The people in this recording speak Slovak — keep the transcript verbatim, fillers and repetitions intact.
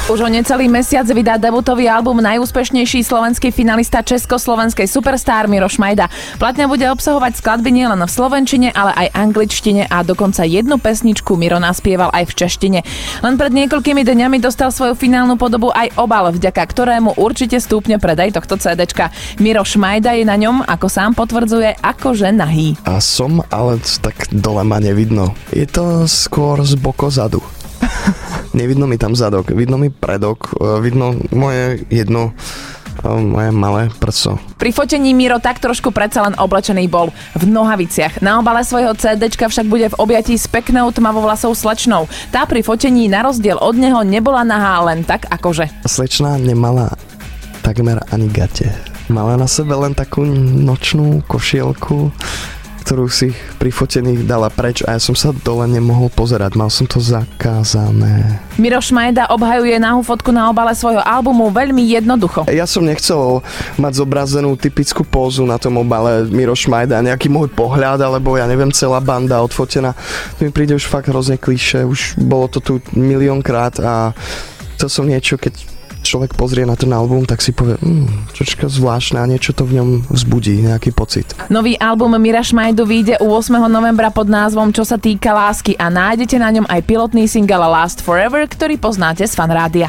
Už o necelý mesiac vydá debutový album najúspešnejší slovenský finalista československej Superstar Miro Šmajda. Platňa bude obsahovať skladby nielen v slovenčine, ale aj angličtine a dokonca jednu pesničku Miro naspieval aj v češtine. Len pred niekoľkými dňami dostal svoju finálnu podobu aj obal, vďaka ktorému určite stúpne predaj tohto cédečka. Miro Šmajda je na ňom, ako sám potvrdzuje, akože nahý. A som, ale tak dole ma nevidno. Je to skôr z bokozadu. Nevidno mi tam zadok, vidno mi predok, vidno moje jedno moje malé prso. Pri fotení Miro tak trošku predsa len oblečený bol v nohaviciach. Na obale svojho cédečka však bude v objatí s peknou tmavovlasou slečnou. Tá pri fotení na rozdiel od neho nebola nahá len tak akože. Slečná nemala takmer ani gate. Mala na sebe len takú nočnú košielku, ktorú si pri fotených dala preč a ja som sa dole nemohol pozerať. Mal som to zakázané. Miro Šmajda obhajuje nahú fotku na obale svojho albumu veľmi jednoducho. Ja som nechcel mať zobrazenú typickú pózu na tom obale Miro Šmajda, nejaký môj pohľad, alebo ja neviem, celá banda odfotená. To mi príde už fakt hrozne klišé, už bolo to tu miliónkrát a to som niečo, keď človek pozrie na ten album, tak si povie, mm, čočka zvláštne a niečo to v ňom vzbudí, nejaký pocit. Nový album Mira Šmajdu vyjde ôsmeho novembra pod názvom Čo sa týka lásky a nájdete na ňom aj pilotný single Last Forever, ktorý poznáte z Fanrádia.